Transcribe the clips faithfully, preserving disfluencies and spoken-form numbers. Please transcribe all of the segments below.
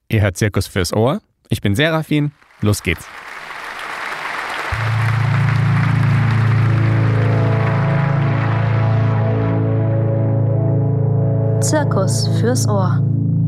Ihr hört Zirkus fürs Ohr. Ich bin Serafin. Los geht's. Zirkus fürs Ohr.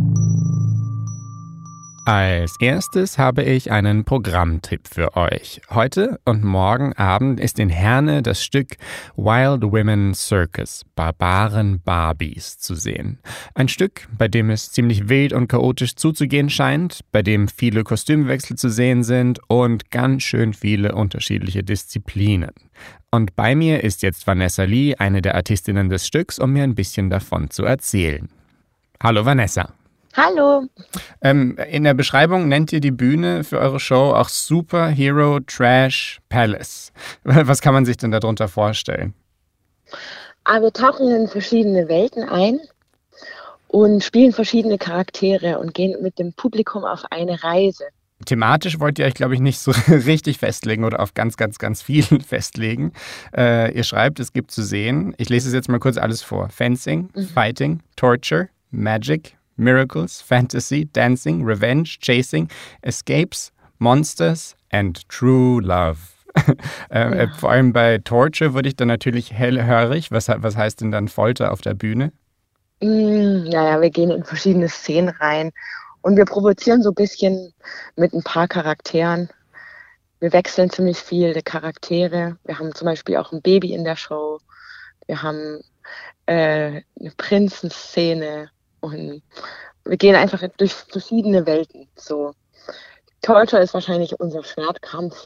Als erstes habe ich einen Programmtipp für euch. Heute und morgen Abend ist in Herne das Stück Wild Women Circus, Barbaren Barbies, zu sehen. Ein Stück, bei dem es ziemlich wild und chaotisch zuzugehen scheint, bei dem viele Kostümwechsel zu sehen sind und ganz schön viele unterschiedliche Disziplinen. Und bei mir ist jetzt Vanessa Lee, eine der Artistinnen des Stücks, um mir ein bisschen davon zu erzählen. Hallo Vanessa. Hallo. Ähm, in der Beschreibung nennt ihr die Bühne für eure Show auch Superhero Trash Palace. Was kann man sich denn darunter vorstellen? Ah, wir tauchen in verschiedene Welten ein und spielen verschiedene Charaktere und gehen mit dem Publikum auf eine Reise. Thematisch wollt ihr euch, glaube ich, nicht so richtig festlegen oder auf ganz, ganz, ganz viel festlegen. Äh, ihr schreibt, es gibt zu sehen, ich lese es jetzt mal kurz alles vor. Fencing, mhm. Fighting, Torture, Magic, Miracles, Fantasy, Dancing, Revenge, Chasing, Escapes, Monsters and True Love. äh, ja. Vor allem bei Torture wurde ich dann natürlich hellhörig. Was, was heißt denn dann Folter auf der Bühne? Mm, naja, wir gehen in verschiedene Szenen rein und wir provozieren so ein bisschen mit ein paar Charakteren. Wir wechseln ziemlich viel die Charaktere. Wir haben zum Beispiel auch ein Baby in der Show. Wir haben äh, eine Prinzenszene. Und wir gehen einfach durch verschiedene Welten. So. Torture ist wahrscheinlich unser Schwertkampf.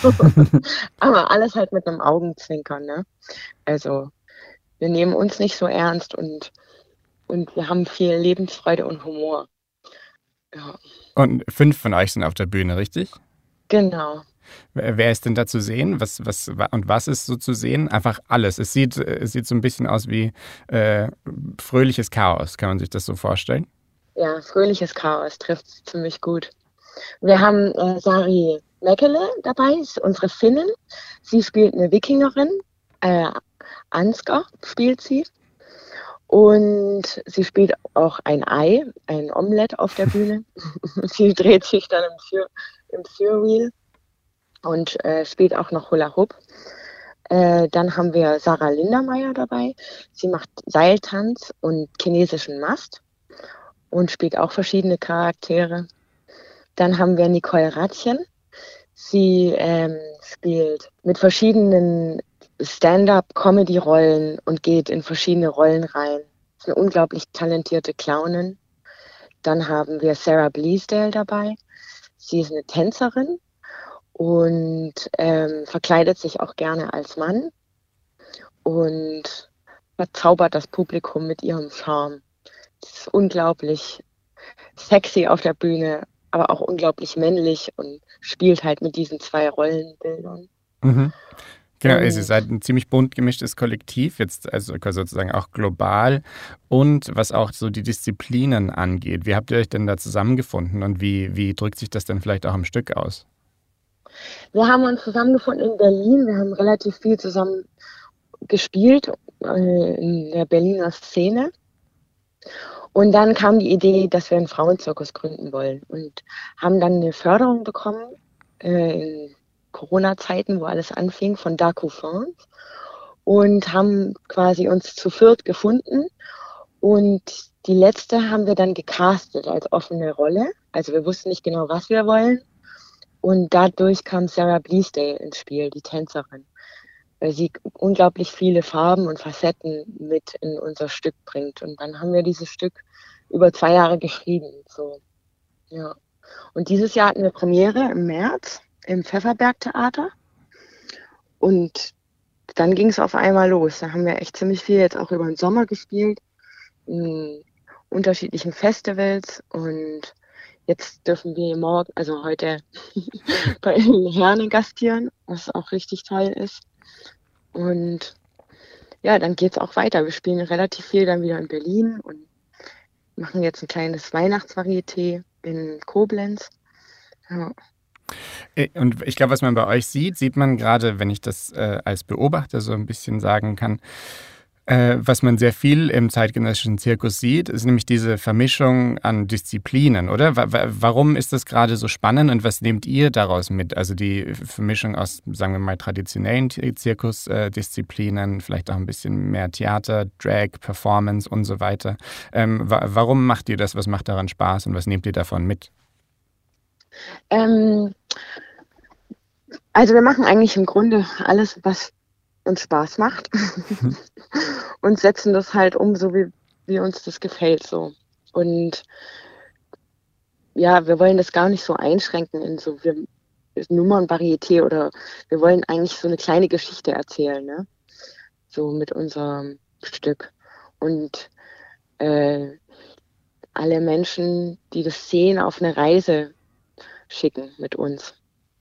Aber alles halt mit einem Augenzwinkern, ne? Also, wir nehmen uns nicht so ernst und, und wir haben viel Lebensfreude und Humor. Ja. Und fünf von euch sind auf der Bühne, richtig? Genau. Wer ist denn da zu sehen? Was, was, und was ist so zu sehen? Einfach alles. Es sieht, es sieht so ein bisschen aus wie äh, fröhliches Chaos. Kann man sich das so vorstellen? Ja, fröhliches Chaos trifft es ziemlich gut. Wir haben äh, Sari Mäkelä dabei, ist unsere Finnin. Sie spielt eine Wikingerin. Äh, Ansgar spielt sie. Und sie spielt auch ein Ei, ein Omelett auf der Bühne. Sie dreht sich dann im, Für, im Furwheel. Und äh, spielt auch noch Hula Hoop. Äh, dann haben wir Sarah Lindermeier dabei. Sie macht Seiltanz und chinesischen Mast und spielt auch verschiedene Charaktere. Dann haben wir Nicole Rattchen. Sie ähm, spielt mit verschiedenen Stand-up-Comedy-Rollen und geht in verschiedene Rollen rein. Ist eine unglaublich talentierte Clownin. Dann haben wir Sarah Bleasdale dabei. Sie ist eine Tänzerin und ähm, verkleidet sich auch gerne als Mann und verzaubert das Publikum mit ihrem Charme. Das ist unglaublich sexy auf der Bühne, aber auch unglaublich männlich und spielt halt mit diesen zwei Rollenbildern. Mhm. Genau, und ihr seid ein ziemlich bunt gemischtes Kollektiv, jetzt also sozusagen auch global und was auch so die Disziplinen angeht. Wie habt ihr euch denn da zusammengefunden und wie, wie drückt sich das denn vielleicht auch im Stück aus? Wir haben uns zusammengefunden in Berlin. Wir haben relativ viel zusammen gespielt äh, in der Berliner Szene. Und dann kam die Idee, dass wir einen Frauenzirkus gründen wollen und haben dann eine Förderung bekommen äh, in Corona-Zeiten, wo alles anfing, von Daku France und haben quasi uns zu viert gefunden. Und die letzte haben wir dann gecastet als offene Rolle. Also wir wussten nicht genau, was wir wollen. Und dadurch kam Sarah Bleasdale ins Spiel, die Tänzerin, weil sie unglaublich viele Farben und Facetten mit in unser Stück bringt. Und dann haben wir dieses Stück über zwei Jahre geschrieben. So. Ja. Und dieses Jahr hatten wir Premiere im März im Pfefferberg-Theater. Und dann ging es auf einmal los. Da haben wir echt ziemlich viel jetzt auch über den Sommer gespielt, in unterschiedlichen Festivals und jetzt dürfen wir morgen, also heute, bei Herne gastieren, was auch richtig toll ist. Und ja, dann geht es auch weiter. Wir spielen relativ viel dann wieder in Berlin und machen jetzt ein kleines Weihnachtsvarieté in Koblenz. Ja. Und ich glaube, was man bei euch sieht, sieht man gerade, wenn ich das äh, als Beobachter so ein bisschen sagen kann, Äh, was man sehr viel im zeitgenössischen Zirkus sieht, ist nämlich diese Vermischung an Disziplinen, oder? Wa- wa- warum ist das gerade so spannend und was nehmt ihr daraus mit? Also die Vermischung aus, sagen wir mal, traditionellen T- Zirkusdisziplinen, vielleicht auch ein bisschen mehr Theater, Drag, Performance und so weiter. Ähm, wa- warum macht ihr das? Was macht daran Spaß und was nehmt ihr davon mit? Ähm, also wir machen eigentlich im Grunde alles, was uns Spaß macht und setzen das halt um, so wie, wie uns das gefällt so. Und ja, wir wollen das gar nicht so einschränken in so wir, Nummern, Varieté oder wir wollen eigentlich so eine kleine Geschichte erzählen, ne? So mit unserem Stück. Und äh, alle Menschen, die das sehen, auf eine Reise schicken mit uns.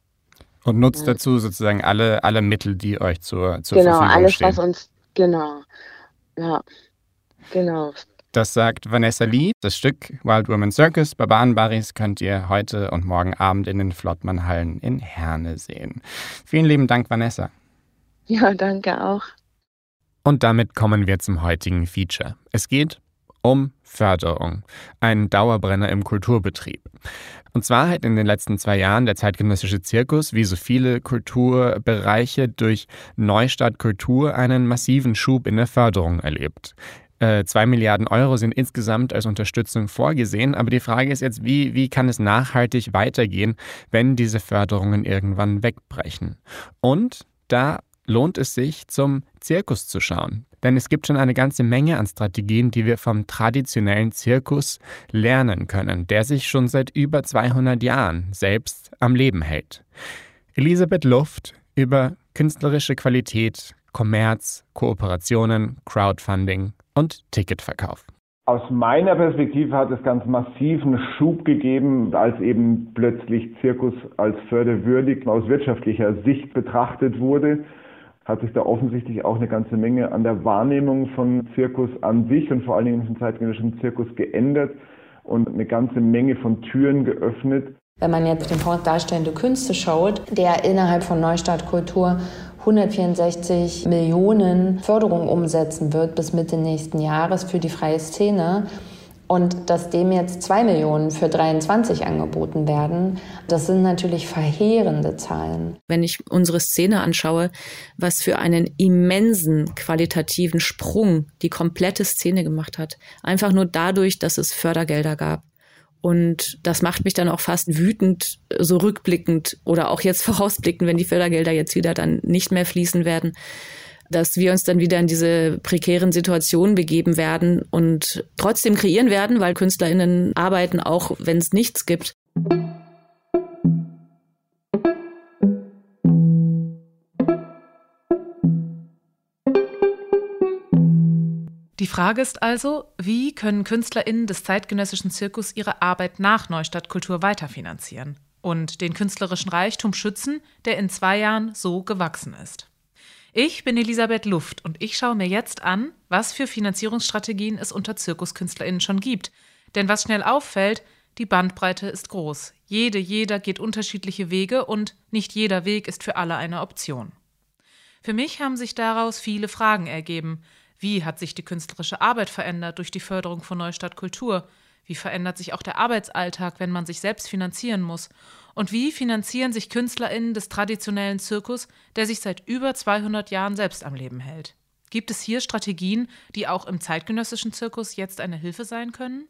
Und nutzt Ja. dazu sozusagen alle, alle Mittel, die euch zur, zur Genau, Verfügung alles, stehen. was uns, genau, ja, genau. Das sagt Vanessa Lee. Das Stück Wild Women Circus Barbarenbabys könnt ihr heute und morgen Abend in den Flottmann-Hallen in Herne sehen. Vielen lieben Dank, Vanessa. Ja, danke auch. Und damit kommen wir zum heutigen Feature. Es geht um Förderung, ein Dauerbrenner im Kulturbetrieb. Und zwar hat in den letzten zwei Jahren der zeitgenössische Zirkus, wie so viele Kulturbereiche, durch Neustart Kultur einen massiven Schub in der Förderung erlebt. Äh, zwei Milliarden Euro sind insgesamt als Unterstützung vorgesehen, aber die Frage ist jetzt, wie, wie kann es nachhaltig weitergehen, wenn diese Förderungen irgendwann wegbrechen? Und da lohnt es sich, zum Zirkus zu schauen. Denn es gibt schon eine ganze Menge an Strategien, die wir vom traditionellen Zirkus lernen können, der sich schon seit über zweihundert Jahren selbst am Leben hält. Elisabeth Luft über künstlerische Qualität, Kommerz, Kooperationen, Crowdfunding und Ticketverkauf. Aus meiner Perspektive hat es ganz massiven Schub gegeben, als eben plötzlich Zirkus als förderwürdig aus wirtschaftlicher Sicht betrachtet wurde. Hat sich da offensichtlich auch eine ganze Menge an der Wahrnehmung von Zirkus an sich und vor allen Dingen vom zeitgenössischen Zirkus geändert und eine ganze Menge von Türen geöffnet. Wenn man jetzt den Fonds Darstellende Künste schaut, der innerhalb von Neustart Kultur hundertvierundsechzig Millionen Förderung umsetzen wird bis Mitte nächsten Jahres für die freie Szene, und dass dem jetzt zwei Millionen für dreiundzwanzig angeboten werden, das sind natürlich verheerende Zahlen. Wenn ich unsere Szene anschaue, was für einen immensen qualitativen Sprung die komplette Szene gemacht hat. Einfach nur dadurch, dass es Fördergelder gab. Und das macht mich dann auch fast wütend, so rückblickend oder auch jetzt vorausblickend, wenn die Fördergelder jetzt wieder dann nicht mehr fließen werden, dass wir uns dann wieder in diese prekären Situationen begeben werden und trotzdem kreieren werden, weil KünstlerInnen arbeiten, auch wenn es nichts gibt. Die Frage ist also, wie können KünstlerInnen des zeitgenössischen Zirkus ihre Arbeit nach Neustart Kultur weiterfinanzieren und den künstlerischen Reichtum schützen, der in zwei Jahren so gewachsen ist? Ich bin Elisabeth Luft und ich schaue mir jetzt an, was für Finanzierungsstrategien es unter ZirkuskünstlerInnen schon gibt. Denn was schnell auffällt, die Bandbreite ist groß. Jede, jeder geht unterschiedliche Wege und nicht jeder Weg ist für alle eine Option. Für mich haben sich daraus viele Fragen ergeben. Wie hat sich die künstlerische Arbeit verändert durch die Förderung von Neustart Kultur? Wie verändert sich auch der Arbeitsalltag, wenn man sich selbst finanzieren muss? Und wie finanzieren sich KünstlerInnen des traditionellen Zirkus, der sich seit über zweihundert Jahren selbst am Leben hält? Gibt es hier Strategien, die auch im zeitgenössischen Zirkus jetzt eine Hilfe sein können?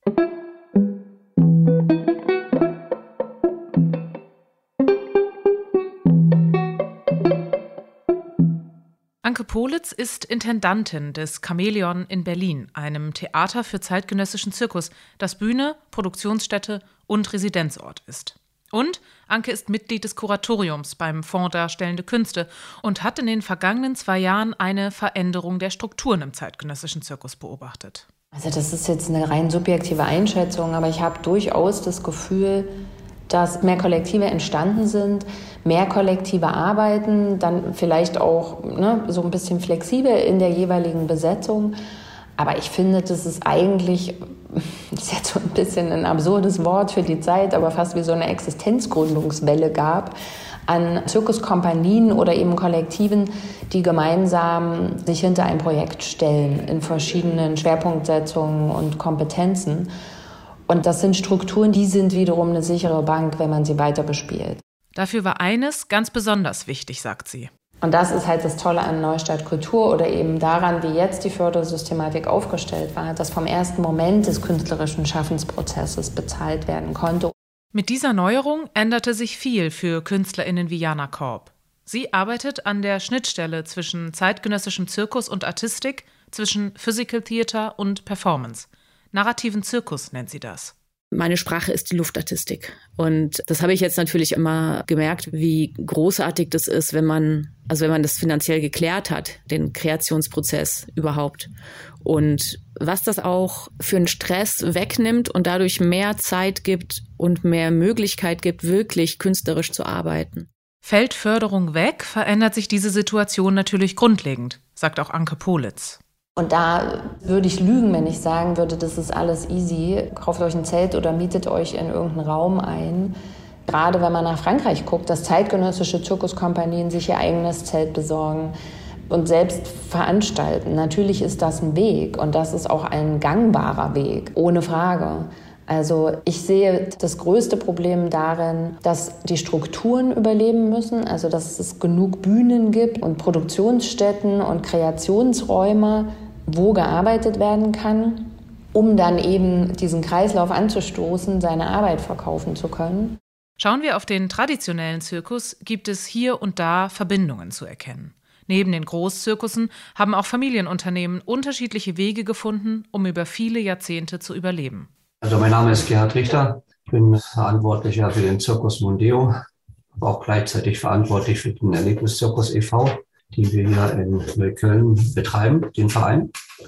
Anke Politz ist Intendantin des Chamäleon in Berlin, einem Theater für zeitgenössischen Zirkus, das Bühne, Produktionsstätte und Residenzort ist. Und Anke ist Mitglied des Kuratoriums beim Fonds Darstellende Künste und hat in den vergangenen zwei Jahren eine Veränderung der Strukturen im zeitgenössischen Zirkus beobachtet. Also das ist jetzt eine rein subjektive Einschätzung, aber ich habe durchaus das Gefühl, dass mehr Kollektive entstanden sind, mehr Kollektive arbeiten, dann vielleicht auch ne, so ein bisschen flexibel in der jeweiligen Besetzung. Aber ich finde, das ist eigentlich, das ist jetzt so ein bisschen ein absurdes Wort für die Zeit, aber fast wie so eine Existenzgründungswelle gab an Zirkuskompanien oder eben Kollektiven, die gemeinsam sich hinter ein Projekt stellen in verschiedenen Schwerpunktsetzungen und Kompetenzen. Und das sind Strukturen, die sind wiederum eine sichere Bank, wenn man sie weiter bespielt. Dafür war eines ganz besonders wichtig, sagt sie. Und das ist halt das Tolle an Neustadt Kultur oder eben daran, wie jetzt die Fördersystematik aufgestellt war, dass vom ersten Moment des künstlerischen Schaffensprozesses bezahlt werden konnte. Mit dieser Neuerung änderte sich viel für KünstlerInnen wie Jana Korb. Sie arbeitet an der Schnittstelle zwischen zeitgenössischem Zirkus und Artistik, zwischen Physical Theater und Performance. Narrativen Zirkus nennt sie das. Meine Sprache ist die Luftartistik. Und das habe ich jetzt natürlich immer gemerkt, wie großartig das ist, wenn man, also wenn man das finanziell geklärt hat, den Kreationsprozess überhaupt. Und was das auch für einen Stress wegnimmt und dadurch mehr Zeit gibt und mehr Möglichkeit gibt, wirklich künstlerisch zu arbeiten. Fällt Förderung weg, verändert sich diese Situation natürlich grundlegend, sagt auch Anke Politz. Und da würde ich lügen, wenn ich sagen würde, das ist alles easy. Kauft euch ein Zelt oder mietet euch in irgendeinen Raum ein. Gerade wenn man nach Frankreich guckt, dass zeitgenössische Zirkuskompanien sich ihr eigenes Zelt besorgen und selbst veranstalten. Natürlich ist das ein Weg und das ist auch ein gangbarer Weg, ohne Frage. Also ich sehe das größte Problem darin, dass die Strukturen überleben müssen, also dass es genug Bühnen gibt und Produktionsstätten und Kreationsräume, wo gearbeitet werden kann, um dann eben diesen Kreislauf anzustoßen, seine Arbeit verkaufen zu können. Schauen wir auf den traditionellen Zirkus, gibt es hier und da Verbindungen zu erkennen. Neben den Großzirkussen haben auch Familienunternehmen unterschiedliche Wege gefunden, um über viele Jahrzehnte zu überleben. Also mein Name ist Gerhard Richter, ich bin Verantwortlicher für den Zirkus Mondeo, aber auch gleichzeitig verantwortlich für den Erlebniszirkus e V, den wir hier in Neukölln betreiben, den Verein.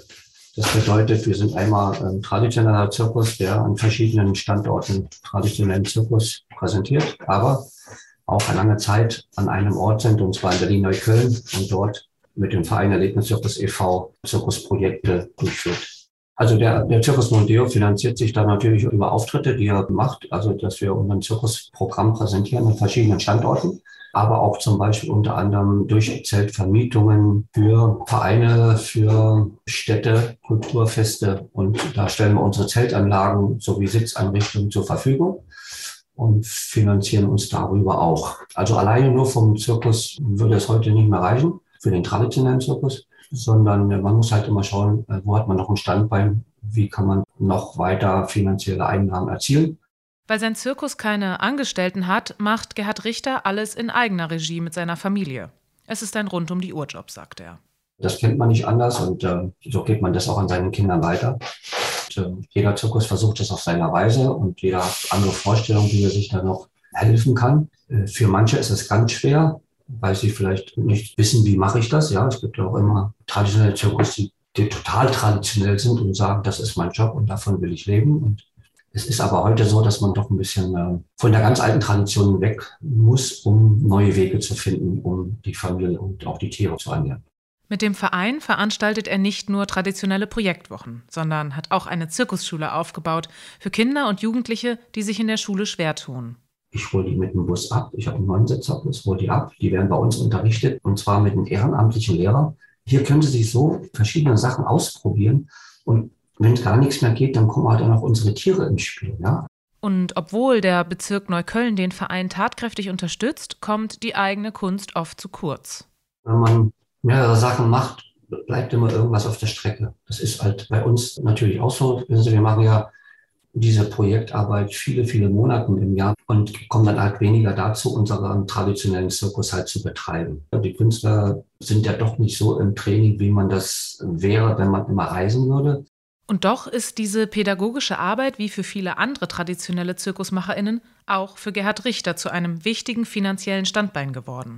Das bedeutet, wir sind einmal ein traditioneller Zirkus, der an verschiedenen Standorten traditionellen Zirkus präsentiert, aber auch eine lange Zeit an einem Ort sind, und zwar in Berlin-Neukölln, und dort mit dem Verein Erlebniszirkus e V Zirkusprojekte durchführt. Also der, der Zirkus Mondeo finanziert sich dann natürlich über Auftritte, die er macht, also dass wir unseren Zirkusprogramm präsentieren an verschiedenen Standorten, aber auch zum Beispiel unter anderem durch Zeltvermietungen für Vereine, für Städte, Kulturfeste, und da stellen wir unsere Zeltanlagen sowie Sitzeinrichtungen zur Verfügung und finanzieren uns darüber auch. Also alleine nur vom Zirkus würde es heute nicht mehr reichen für den traditionellen Zirkus, sondern man muss halt immer schauen, wo hat man noch ein Standbein, wie kann man noch weiter finanzielle Einnahmen erzielen. Weil sein Zirkus keine Angestellten hat, macht Gerhard Richter alles in eigener Regie mit seiner Familie. Es ist ein Rund-um-die-Uhr-Job, sagt er. Das kennt man nicht anders und äh, so gibt man das auch an seinen Kindern weiter. Und, äh, jeder Zirkus versucht es auf seiner Weise und jeder hat andere Vorstellungen, wie er sich da noch helfen kann. Äh, für manche ist es ganz schwer, weil sie vielleicht nicht wissen, wie mache ich das. Ja, es gibt ja auch immer traditionelle Zirkus, die, die total traditionell sind und sagen, das ist mein Job und davon will ich leben. Und es ist aber heute so, dass man doch ein bisschen äh, von der ganz alten Tradition weg muss, um neue Wege zu finden, um die Familie und auch die Tiere zu ernähren. Mit dem Verein veranstaltet er nicht nur traditionelle Projektwochen, sondern hat auch eine Zirkusschule aufgebaut für Kinder und Jugendliche, die sich in der Schule schwer tun. Ich hole die mit dem Bus ab. Ich habe einen Neunsitzerbus, hole die ab. Die werden bei uns unterrichtet, und zwar mit einem ehrenamtlichen Lehrer. Hier können sie sich so verschiedene Sachen ausprobieren. Und wenn gar nichts mehr geht, dann kommen halt auch noch unsere Tiere ins Spiel. Ja? Und obwohl der Bezirk Neukölln den Verein tatkräftig unterstützt, kommt die eigene Kunst oft zu kurz. Wenn man mehrere Sachen macht, bleibt immer irgendwas auf der Strecke. Das ist halt bei uns natürlich auch so. Wir machen ja diese Projektarbeit viele, viele Monate im Jahr und kommen dann halt weniger dazu, unseren traditionellen Zirkus halt zu betreiben. Die Künstler sind ja doch nicht so im Training, wie man das wäre, wenn man immer reisen würde. Und doch ist diese pädagogische Arbeit, wie für viele andere traditionelle ZirkusmacherInnen, auch für Gerhard Richter zu einem wichtigen finanziellen Standbein geworden.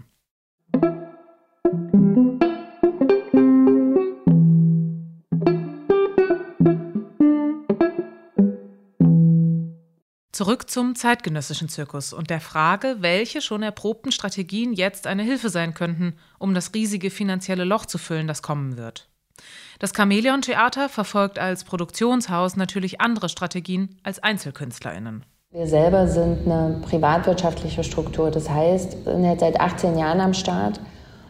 Zurück zum zeitgenössischen Zirkus und der Frage, welche schon erprobten Strategien jetzt eine Hilfe sein könnten, um das riesige finanzielle Loch zu füllen, das kommen wird. Das Chamäleon-Theater verfolgt als Produktionshaus natürlich andere Strategien als EinzelkünstlerInnen. Wir selber sind eine privatwirtschaftliche Struktur. Das heißt, wir sind jetzt seit achtzehn Jahren am Start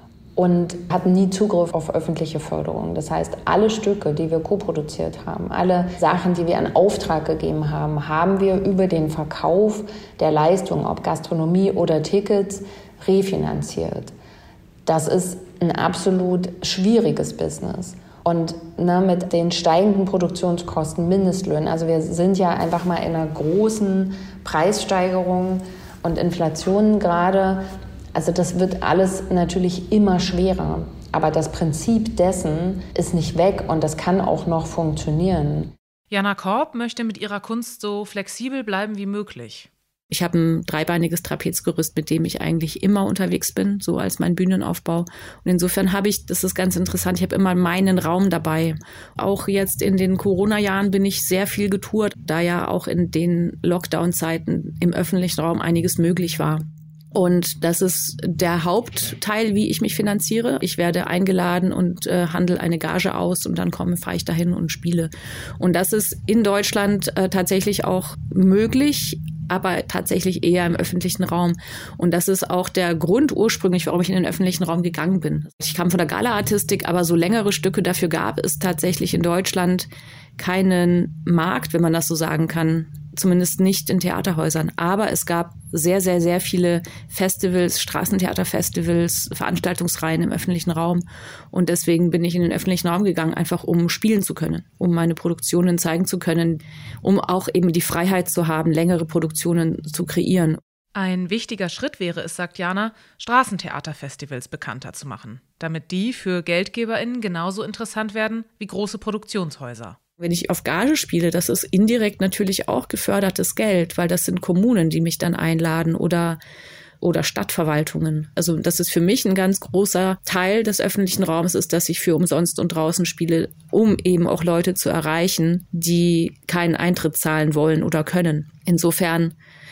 und hatten nie Zugriff auf öffentliche Förderung. Das heißt, alle Stücke, die wir co-produziert haben, alle Sachen, die wir in Auftrag gegeben haben, haben wir über den Verkauf der Leistung, ob Gastronomie oder Tickets, refinanziert. Das ist ein absolut schwieriges Business. Und ne, mit den steigenden Produktionskosten, Mindestlöhnen, also wir sind ja einfach mal in einer großen Preissteigerung und Inflation gerade. Also das wird alles natürlich immer schwerer. Aber das Prinzip dessen ist nicht weg und das kann auch noch funktionieren. Jana Korb möchte mit ihrer Kunst so flexibel bleiben wie möglich. Ich habe ein dreibeiniges Trapezgerüst, mit dem ich eigentlich immer unterwegs bin, so als mein Bühnenaufbau. Und insofern habe ich, das ist ganz interessant, ich habe immer meinen Raum dabei. Auch jetzt in den Corona-Jahren bin ich sehr viel getourt, da ja auch in den Lockdown-Zeiten im öffentlichen Raum einiges möglich war. Und das ist der Hauptteil, wie ich mich finanziere. Ich werde eingeladen und äh, handle eine Gage aus und dann komme, fahre ich dahin und spiele. Und das ist in Deutschland äh, tatsächlich auch möglich, aber tatsächlich eher im öffentlichen Raum. Und das ist auch der Grund ursprünglich, warum ich in den öffentlichen Raum gegangen bin. Ich kam von der Gala-Artistik, aber so längere Stücke dafür gab es tatsächlich in Deutschland keinen Markt, wenn man das so sagen kann. Zumindest nicht in Theaterhäusern. Aber es gab sehr, sehr, sehr viele Festivals, Straßentheaterfestivals, Veranstaltungsreihen im öffentlichen Raum. Und deswegen bin ich in den öffentlichen Raum gegangen, einfach um spielen zu können, um meine Produktionen zeigen zu können, um auch eben die Freiheit zu haben, längere Produktionen zu kreieren. Ein wichtiger Schritt wäre es, sagt Jana, Straßentheaterfestivals bekannter zu machen, damit die für GeldgeberInnen genauso interessant werden wie große Produktionshäuser. Wenn ich auf Gage spiele, das ist indirekt natürlich auch gefördertes Geld, weil das sind Kommunen, die mich dann einladen oder oder Stadtverwaltungen. Also das ist für mich ein ganz großer Teil des öffentlichen Raums, ist, dass ich für umsonst und draußen spiele, um eben auch Leute zu erreichen, die keinen Eintritt zahlen wollen oder können. Insofern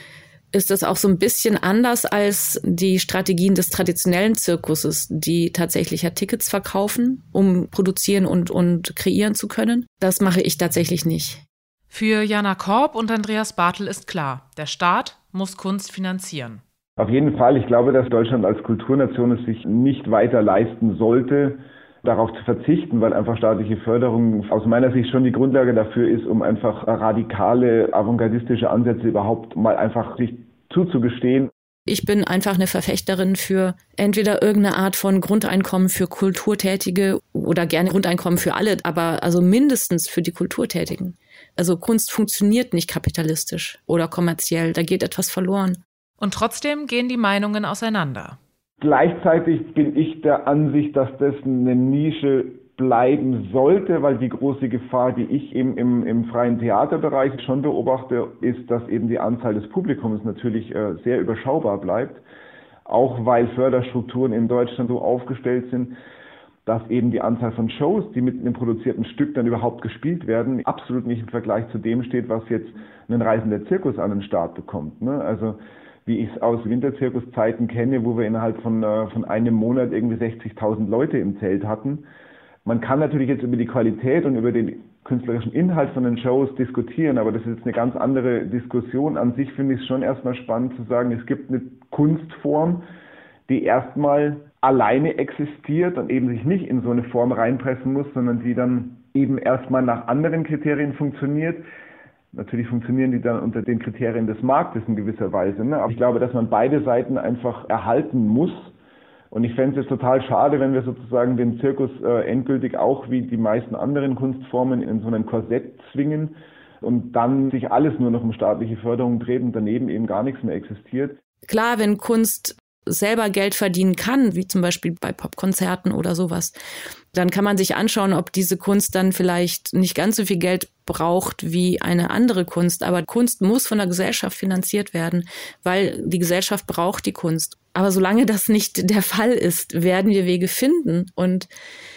ist das auch so ein bisschen anders als die Strategien des traditionellen Zirkuses, die tatsächlich ja Tickets verkaufen, um produzieren und, und kreieren zu können. Das mache ich tatsächlich nicht. Für Jana Korb und Andreas Bartel ist klar, der Staat muss Kunst finanzieren. Auf jeden Fall. Ich glaube, dass Deutschland als Kulturnation es sich nicht weiter leisten sollte, darauf zu verzichten, weil einfach staatliche Förderung aus meiner Sicht schon die Grundlage dafür ist, um einfach radikale, avantgardistische Ansätze überhaupt mal einfach sich zuzugestehen. Ich bin einfach eine Verfechterin für entweder irgendeine Art von Grundeinkommen für Kulturtätige oder gerne Grundeinkommen für alle, aber also mindestens für die Kulturtätigen. Also Kunst funktioniert nicht kapitalistisch oder kommerziell, da geht etwas verloren. Und trotzdem gehen die Meinungen auseinander. Gleichzeitig bin ich der Ansicht, dass das eine Nische bleiben sollte, weil die große Gefahr, die ich eben im, im freien Theaterbereich schon beobachte, ist, dass eben die Anzahl des Publikums natürlich äh, sehr überschaubar bleibt, auch weil Förderstrukturen in Deutschland so aufgestellt sind, dass eben die Anzahl von Shows, die mit einem produzierten Stück dann überhaupt gespielt werden, absolut nicht im Vergleich zu dem steht, was jetzt ein reisender Zirkus an den Start bekommt, ne? Also wie ich es aus Winterzirkuszeiten kenne, wo wir innerhalb von, äh, von einem Monat irgendwie sechzigtausend Leute im Zelt hatten. Man kann natürlich jetzt über die Qualität und über den künstlerischen Inhalt von den Shows diskutieren, aber das ist jetzt eine ganz andere Diskussion. An sich finde ich es schon erstmal spannend zu sagen, es gibt eine Kunstform, die erstmal alleine existiert und eben sich nicht in so eine Form reinpressen muss, sondern die dann eben erstmal nach anderen Kriterien funktioniert. Natürlich funktionieren die dann unter den Kriterien des Marktes in gewisser Weise, ne? Aber ich glaube, dass man beide Seiten einfach erhalten muss. Und ich fände es jetzt total schade, wenn wir sozusagen den Zirkus äh, endgültig auch wie die meisten anderen Kunstformen in so ein Korsett zwingen und dann sich alles nur noch um staatliche Förderung dreht und daneben eben gar nichts mehr existiert. Klar, wenn Kunst selber Geld verdienen kann, wie zum Beispiel bei Popkonzerten oder sowas, dann kann man sich anschauen, ob diese Kunst dann vielleicht nicht ganz so viel Geld braucht wie eine andere Kunst. Aber Kunst muss von der Gesellschaft finanziert werden, weil die Gesellschaft braucht die Kunst. Aber solange das nicht der Fall ist, werden wir Wege finden. Und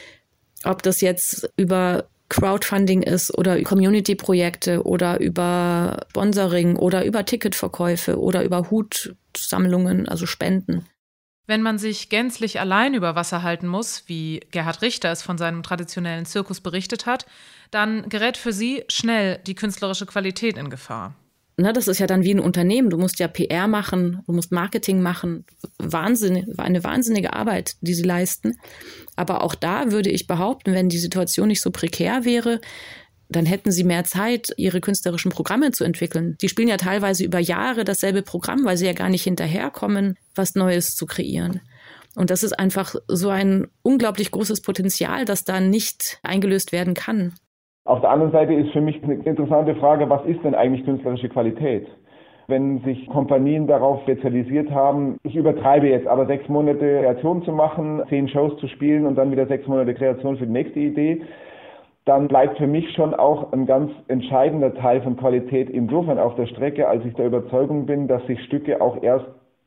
ob das jetzt über Crowdfunding ist oder Community-Projekte oder über Sponsoring oder über Ticketverkäufe oder über Hutsammlungen, also Spenden. Wenn man sich gänzlich allein über Wasser halten muss, wie Gerhard Richter es von seinem traditionellen Zirkus berichtet hat, dann gerät für sie schnell die künstlerische Qualität in Gefahr. Na, das ist ja dann wie ein Unternehmen. Du musst ja P R machen, du musst Marketing machen. Wahnsinn, eine wahnsinnige Arbeit, die sie leisten. Aber auch da würde ich behaupten, wenn die Situation nicht so prekär wäre, dann hätten sie mehr Zeit, ihre künstlerischen Programme zu entwickeln. Die spielen ja teilweise über Jahre dasselbe Programm, weil sie ja gar nicht hinterherkommen, was Neues zu kreieren. Und das ist einfach so ein unglaublich großes Potenzial, das da nicht eingelöst werden kann. Auf der anderen Seite ist für mich eine interessante Frage, was ist denn eigentlich künstlerische Qualität? Wenn sich Kompanien darauf spezialisiert haben, ich übertreibe jetzt, aber sechs Monate Kreation zu machen, zehn Shows zu spielen und dann wieder sechs Monate Kreation für die nächste Idee, dann bleibt für mich schon auch ein ganz entscheidender Teil von Qualität insofern auf der Strecke, als ich der Überzeugung bin, dass sich Stücke auch erst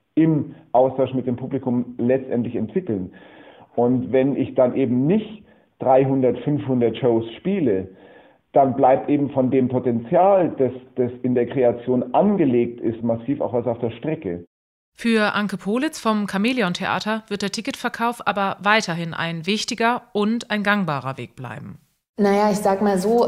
im Austausch mit dem Publikum letztendlich entwickeln. Und wenn ich dann eben nicht dreihundert, fünfhundert Shows spiele, dann bleibt eben von dem Potenzial, das, das in der Kreation angelegt ist, massiv auch was auf der Strecke. Für Anke Politz vom Chamäleon-Theater wird der Ticketverkauf aber weiterhin ein wichtiger und ein gangbarer Weg bleiben. Naja, ich sag mal so,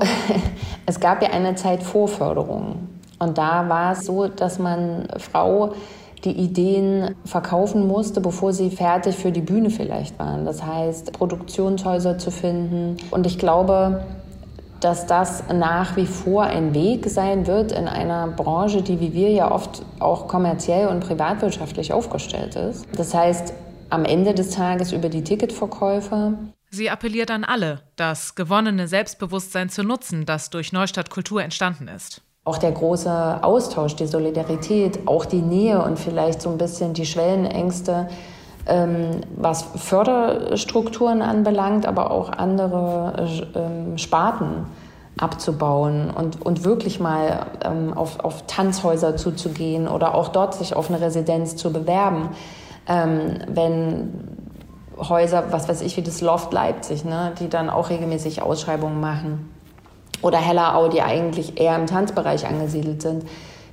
es gab ja eine Zeit vor Förderung. Und da war es so, dass man Frau die Ideen verkaufen musste, bevor sie fertig für die Bühne vielleicht waren. Das heißt, Produktionshäuser zu finden. Und ich glaube, dass das nach wie vor ein Weg sein wird in einer Branche, die wie wir ja oft auch kommerziell und privatwirtschaftlich aufgestellt ist. Das heißt, am Ende des Tages über die Ticketverkäufe. Sie appelliert an alle, das gewonnene Selbstbewusstsein zu nutzen, das durch Neustadt Kultur entstanden ist. Auch der große Austausch, die Solidarität, auch die Nähe und vielleicht so ein bisschen die Schwellenängste, ähm, was Förderstrukturen anbelangt, aber auch andere ähm, Sparten abzubauen und, und wirklich mal ähm, auf, auf Tanzhäuser zuzugehen oder auch dort sich auf eine Residenz zu bewerben. Ähm, wenn Häuser, was weiß ich, wie das Loft Leipzig, ne, die dann auch regelmäßig Ausschreibungen machen. Oder Hellerau, die eigentlich eher im Tanzbereich angesiedelt sind.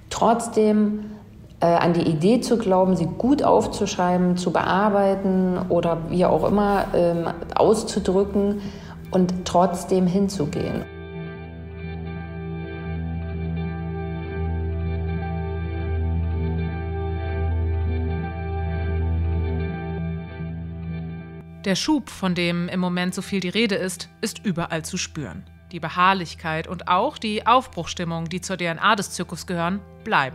Trotzdem äh, an die Idee zu glauben, sie gut aufzuschreiben, zu bearbeiten oder wie auch immer ähm, auszudrücken und trotzdem hinzugehen. Der Schub, von dem im Moment so viel die Rede ist, ist überall zu spüren. Die Beharrlichkeit und auch die Aufbruchstimmung, die zur D N A des Zirkus gehören, bleiben.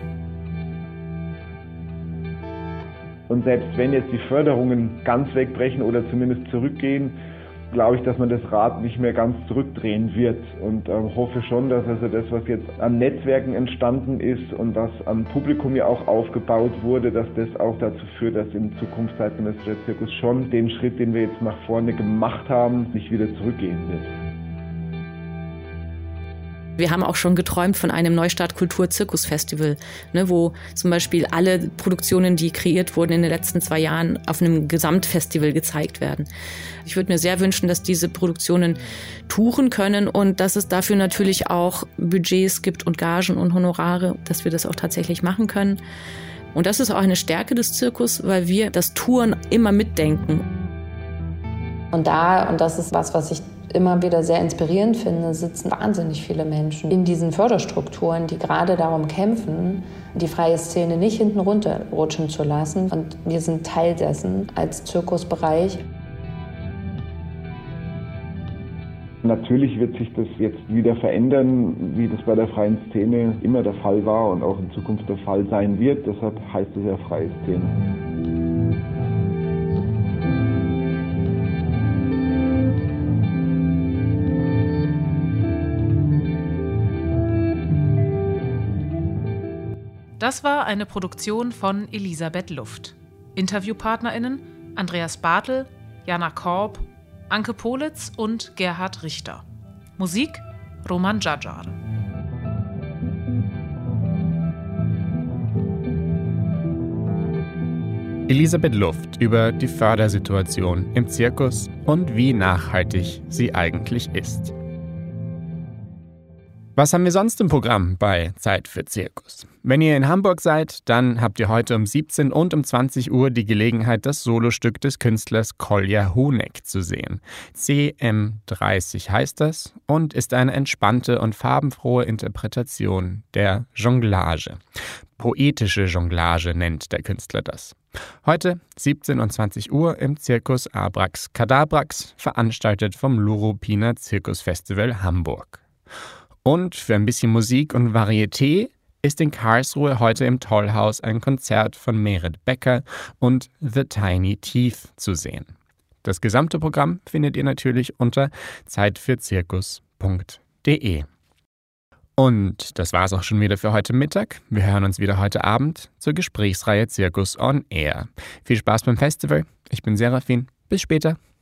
Und selbst wenn jetzt die Förderungen ganz wegbrechen oder zumindest zurückgehen, glaube ich, dass man das Rad nicht mehr ganz zurückdrehen wird. Und äh, hoffe schon, dass also das, was jetzt an Netzwerken entstanden ist und was am Publikum ja auch aufgebaut wurde, dass das auch dazu führt, dass in Zukunft zeitgenössischer Zirkus schon den Schritt, den wir jetzt nach vorne gemacht haben, nicht wieder zurückgehen wird. Wir haben auch schon geträumt von einem Neustadt Kultur-Zirkus-Festival, ne, wo zum Beispiel alle Produktionen, die kreiert wurden in den letzten zwei Jahren, auf einem Gesamtfestival gezeigt werden. Ich würde mir sehr wünschen, dass diese Produktionen touren können und dass es dafür natürlich auch Budgets gibt und Gagen und Honorare, dass wir das auch tatsächlich machen können. Und das ist auch eine Stärke des Zirkus, weil wir das Touren immer mitdenken. Und da, und das ist was, was ich immer wieder sehr inspirierend finde, sitzen wahnsinnig viele Menschen in diesen Förderstrukturen, die gerade darum kämpfen, die freie Szene nicht hinten runterrutschen zu lassen. Und wir sind Teil dessen als Zirkusbereich. Natürlich wird sich das jetzt wieder verändern, wie das bei der freien Szene immer der Fall war und auch in Zukunft der Fall sein wird. Deshalb heißt es ja freie Szene. Das war eine Produktion von Elisabeth Luft. InterviewpartnerInnen Andreas Bartel, Jana Korb, Anke Politz und Gerhard Richter. Musik Roman Djadjar. Elisabeth Luft über die Fördersituation im Zirkus und wie nachhaltig sie eigentlich ist. Was haben wir sonst im Programm bei Zeit für Zirkus? Wenn ihr in Hamburg seid, dann habt ihr heute um siebzehn und um zwanzig Uhr die Gelegenheit, das Solostück des Künstlers Kolja Honeck zu sehen. C M dreißig heißt das und ist eine entspannte und farbenfrohe Interpretation der Jonglage. Poetische Jonglage nennt der Künstler das. Heute siebzehn und zwanzig Uhr im Zirkus Abrax Kadabrax, veranstaltet vom Lurupiner Zirkusfestival Hamburg. Und für ein bisschen Musik und Varieté ist in Karlsruhe heute im Tollhaus ein Konzert von Merit Becker und The Tiny Teeth zu sehen. Das gesamte Programm findet ihr natürlich unter zeitfürzirkus punkt de. Und das war's auch schon wieder für heute Mittag. Wir hören uns wieder heute Abend zur Gesprächsreihe Zirkus on Air. Viel Spaß beim Festival. Ich bin Serafin. Bis später.